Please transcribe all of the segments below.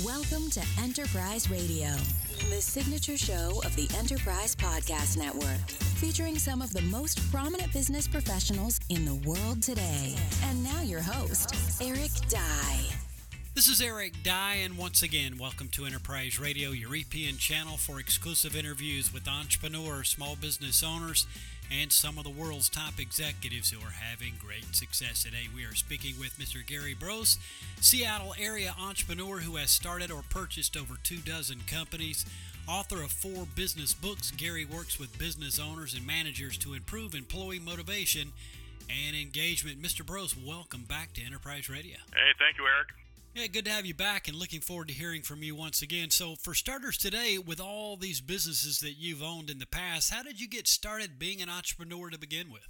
Welcome to Enterprise Radio, the signature show of the Enterprise Podcast Network, featuring some of the most prominent business professionals in the world today. And now your host, Eric Dye. This is Eric Dye, and once again, welcome to Enterprise Radio, your EPN channel for exclusive interviews with entrepreneurs, small business owners, and some of the world's top executives who are having great success. Today, we are speaking with Mr. Gary Brose, Seattle area entrepreneur who has started or purchased over 24 companies. Author of 4 business books, Gary works with business owners and managers to improve employee motivation and engagement. Mr. Brose, welcome back to Enterprise Radio. Hey, thank you, Eric. Yeah, good to have you back and looking forward to hearing from you once again. So for starters today, with all these businesses that you've owned in the past, how did you get started being an entrepreneur to begin with?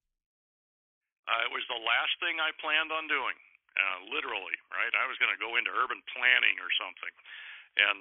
It was the last thing I planned on doing, literally, right? I was going to go into urban planning or something. And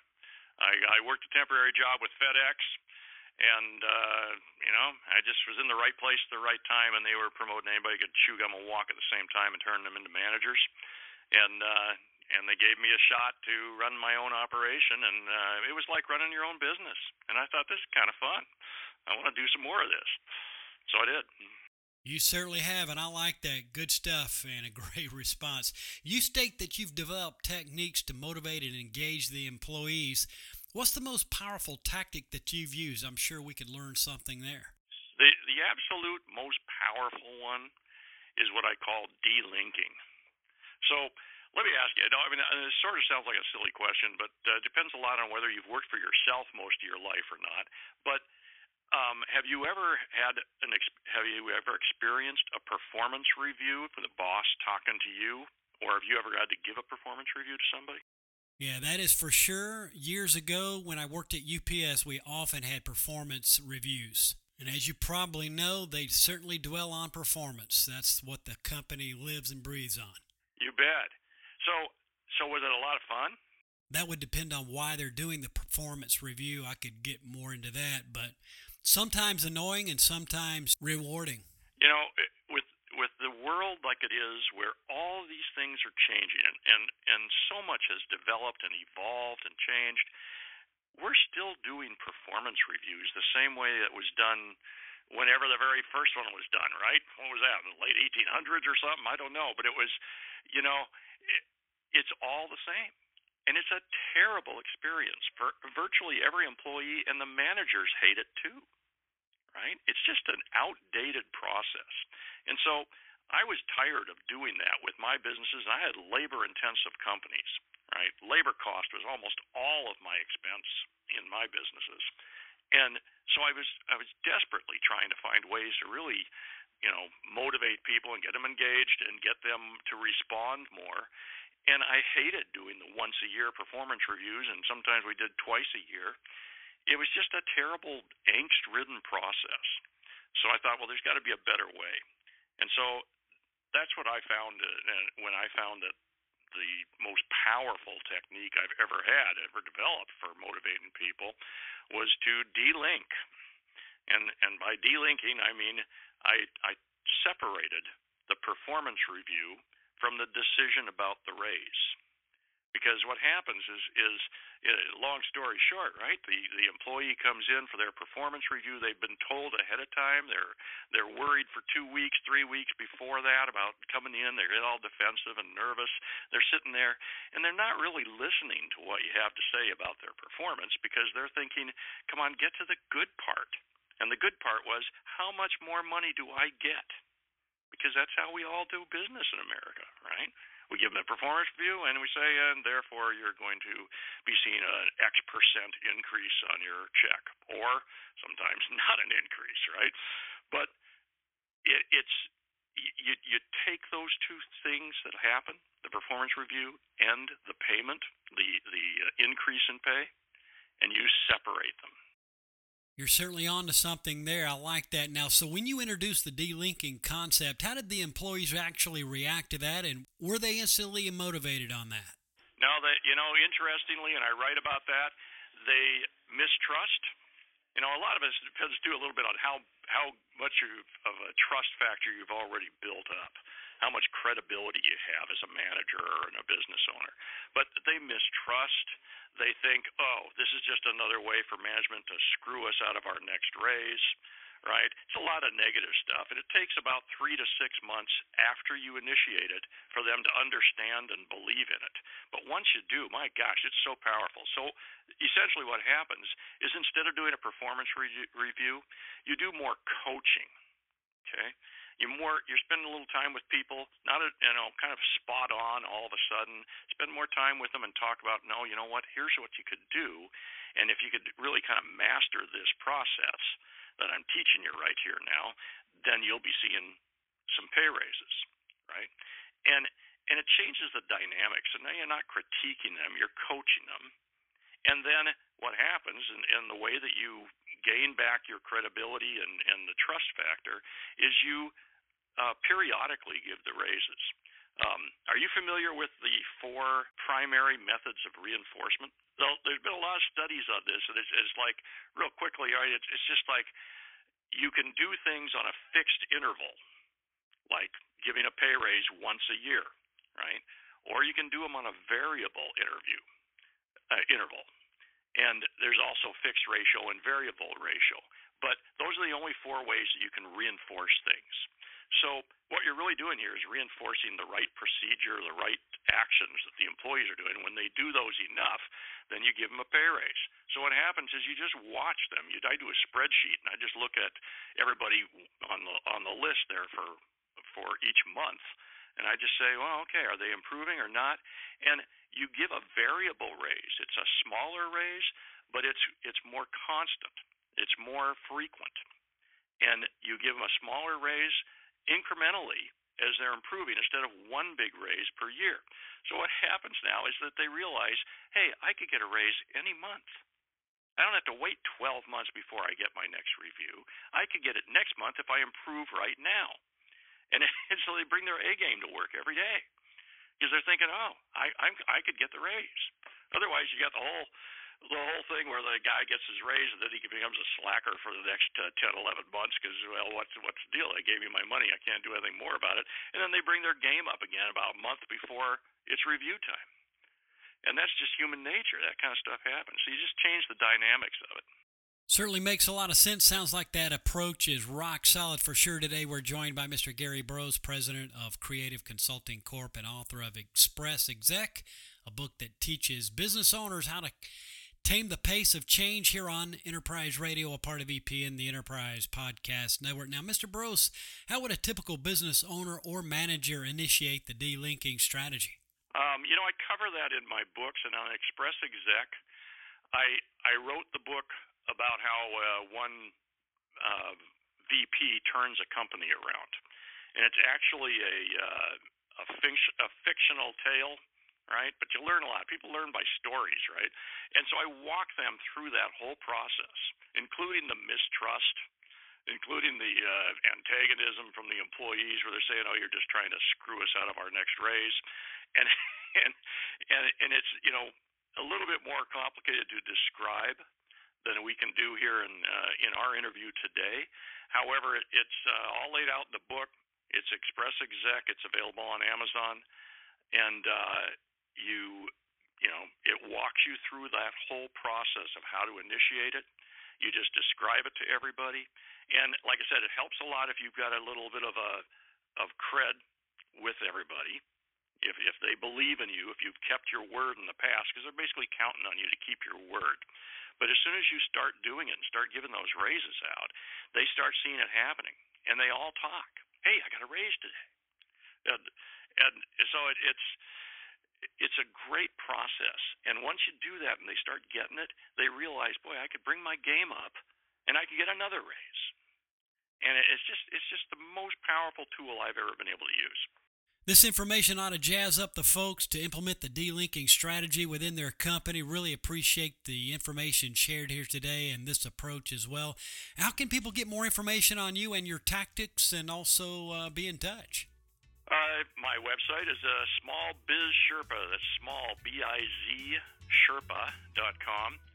I worked a temporary job with FedEx, and, I just was in the right place at the right time, and they were promoting anybody who could chew gum and walk at the same time and turn them into managers. And they gave me a shot to run my own operation, and it was like running your own business. And I thought, this is kind of fun. I want to do some more of this. So I did. You certainly have, and I like that. Good stuff and a great response. You state that you've developed techniques to motivate and engage the employees. What's the most powerful tactic that you've used? I'm sure we could learn something there. The absolute most powerful one is what I call delinking. So let me ask you, it sort of sounds like a silly question, but it depends a lot on whether you've worked for yourself most of your life or not. But have you ever experienced a performance review for the boss talking to you, or have you ever had to give a performance review to somebody? Yeah, that is for sure. Years ago, when I worked at UPS, we often had performance reviews. And as you probably know, they certainly dwell on performance. That's what the company lives and breathes on. You bet. So was it a lot of fun? That would depend on why they're doing the performance review. I could get more into that, but sometimes annoying and sometimes rewarding. With the world like it is, where all these things are changing and so much has developed and evolved and changed, we're still doing performance reviews the same way that was done whenever the very first one was done, right? What was that, the late 1800s or something? I don't know, but it was, it's all the same. And it's a terrible experience for virtually every employee, and the managers hate it too, right? It's just an outdated process. And so I was tired of doing that with my businesses, and I had labor-intensive companies, right? Labor cost was almost all of my expense in my businesses. And so I was desperately trying to find ways to really, motivate people and get them engaged and get them to respond more. And I hated doing the once-a-year performance reviews, and sometimes we did twice a year. It was just a terrible, angst-ridden process. So I thought, well, there's got to be a better way. And so that's what I found when I found that the most powerful technique I've ever developed for motivating people was to delink. And by delinking, I mean I separated the performance review from the decision about the raise. Because what happens is long story short, right? The employee comes in for their performance review. They've been told ahead of time. They're worried for 2 weeks, 3 weeks before that about coming in. They get all defensive and nervous. They're sitting there, and they're not really listening to what you have to say about their performance because they're thinking, come on, get to the good part. And the good part was, how much more money do I get? Because that's how we all do business in America, right? We give them a performance review, and we say, and therefore you're going to be seeing an X% increase on your check, or sometimes not an increase, right? But you take those two things that happen, the performance review and the payment, the increase in pay, and you separate them. You're certainly on to something there. I like that. Now, so when you introduced the delinking concept, how did the employees actually react to that, and were they instantly motivated on that? No, interestingly, and I write about that, they mistrust. A lot of it depends too a little bit on how much of a trust factor you've already built up, how much credibility you have as a manager or a business owner. But they mistrust. mistrust. They think, oh, this is just another way for management to screw us out of our next raise, right? It's a lot of negative stuff, and it takes about 3 to 6 months after you initiate it for them to understand and believe in it. But once you do, my gosh, it's so powerful. So essentially what happens is instead of doing a performance review, you do more coaching, okay? You're spending a little time with people, not kind of spot on all of a sudden. Spend more time with them and talk about, no, you know what, here's what you could do. And if you could really kind of master this process that I'm teaching you right here now, then you'll be seeing some pay raises, right? And it changes the dynamics. And now you're not critiquing them, you're coaching them. And then what happens, and the way that you gain back your credibility and the trust factor, is you periodically give the raises. Are you familiar with the 4 primary methods of reinforcement? There's been a lot of studies on this, and it's like, real quickly, right? It's just like you can do things on a fixed interval, like giving a pay raise once a year, right? Or you can do them on a variable interval. And there's also fixed ratio and variable ratio. But those are the only 4 ways that you can reinforce things. So what you're really doing here is reinforcing the right procedure, the right actions that the employees are doing. When they do those enough, then you give them a pay raise. So what happens is you just watch them. I do a spreadsheet, and I just look at everybody on the list there for each month. And I just say, well, okay, are they improving or not? And you give a variable raise. It's a smaller raise, but it's more constant. It's more frequent. And you give them a smaller raise incrementally as they're improving instead of one big raise per year. So what happens now is that they realize, hey, I could get a raise any month. I don't have to wait 12 months before I get my next review. I could get it next month if I improve right now. And so they bring their A game to work every day because they're thinking, oh, I could get the raise. Otherwise, you got the whole thing where the guy gets his raise and then he becomes a slacker for the next 10, 11 months because, well, what's the deal? I gave you my money. I can't do anything more about it. And then they bring their game up again about a month before it's review time. And that's just human nature. That kind of stuff happens. So you just change the dynamics of it. Certainly makes a lot of sense. Sounds like that approach is rock solid for sure. Today we're joined by Mr. Gary Brose, president of Creative Consulting Corp. And author of Express Exec, a book that teaches business owners how to tame the pace of change here on Enterprise Radio, a part of EPN, the Enterprise Podcast Network. Now, Mr. Brose, how would a typical business owner or manager initiate the delinking strategy? I cover that in my books, and on Express Exec, I wrote the book about how one VP turns a company around, and it's actually a fictional tale, right? But you learn a lot. People learn by stories, right? And so I walk them through that whole process, including the mistrust, including the antagonism from the employees, where they're saying, "Oh, you're just trying to screw us out of our next raise," and it's a little bit more complicated to describe than we can do here in our interview today. However, it's all laid out in the book. It's Express Exec. It's available on Amazon, and it walks you through that whole process of how to initiate it. You just describe it to everybody, and like I said, it helps a lot if you've got a little bit of cred with everybody. If they believe in you, if you've kept your word in the past, because they're basically counting on you to keep your word. But as soon as you start doing it and start giving those raises out, they start seeing it happening, and they all talk. Hey, I got a raise today, and so it's a great process. And once you do that and they start getting it, they realize, boy, I could bring my game up, and I could get another raise. And it's just the most powerful tool I've ever been able to use. This information ought to jazz up the folks to implement the delinking strategy within their company. Really appreciate the information shared here today and this approach as well. How can people get more information on you and your tactics and also be in touch? My website is Small Biz Sherpa. That's small, B-I-Z, Sherpa.com.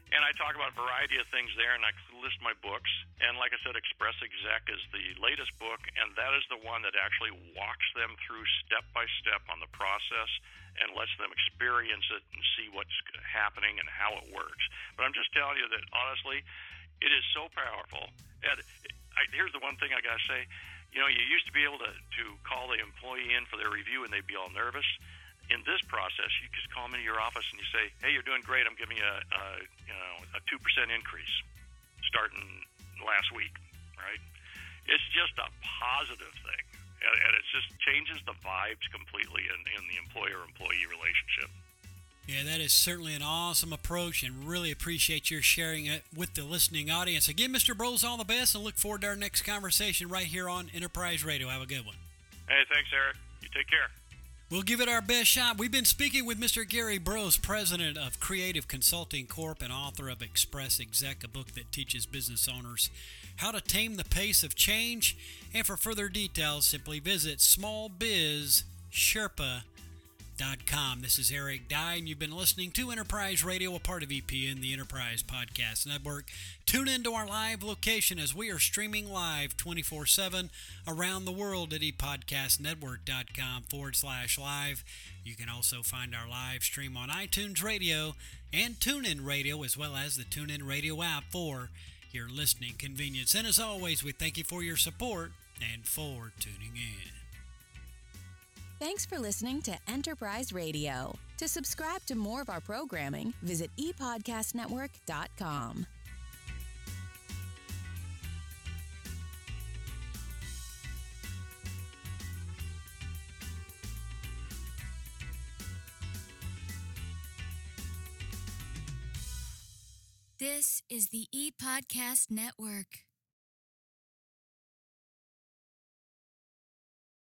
And I talk about a variety of things there, and I list my books. And like I said, Express Exec is the latest book, and that is the one that actually walks them through step by step on the process and lets them experience it and see what's happening and how it works. But I'm just telling you that, honestly, it is so powerful. And here's the one thing I got to say. You know, you used to be able to call the employee in for their review, and they'd be all nervous. In this process, you just call them into your office and you say, "Hey, you're doing great. I'm giving you a 2% increase starting last week," right? It's just a positive thing, and it just changes the vibes completely in the employer-employee relationship. Yeah, that is certainly an awesome approach, and really appreciate your sharing it with the listening audience. Again, Mr. Broz, all the best, and look forward to our next conversation right here on Enterprise Radio. Have a good one. Hey, thanks, Eric. You take care. We'll give it our best shot. We've been speaking with Mr. Gary Broz, president of Creative Consulting Corp. and author of Express Exec, a book that teaches business owners how to tame the pace of change. And for further details, simply visit smallbizsherpa.com. This is Eric Dye, and you've been listening to Enterprise Radio, a part of EPN, the Enterprise Podcast Network. Tune into our live location as we are streaming live 24/7 around the world at epodcastnetwork.com/live. You can also find our live stream on iTunes Radio and TuneIn Radio, as well as the TuneIn Radio app for your listening convenience. And as always, we thank you for your support and for tuning in. Thanks for listening to Enterprise Radio. To subscribe to more of our programming, visit epodcastnetwork.com. This is the ePodcast Network.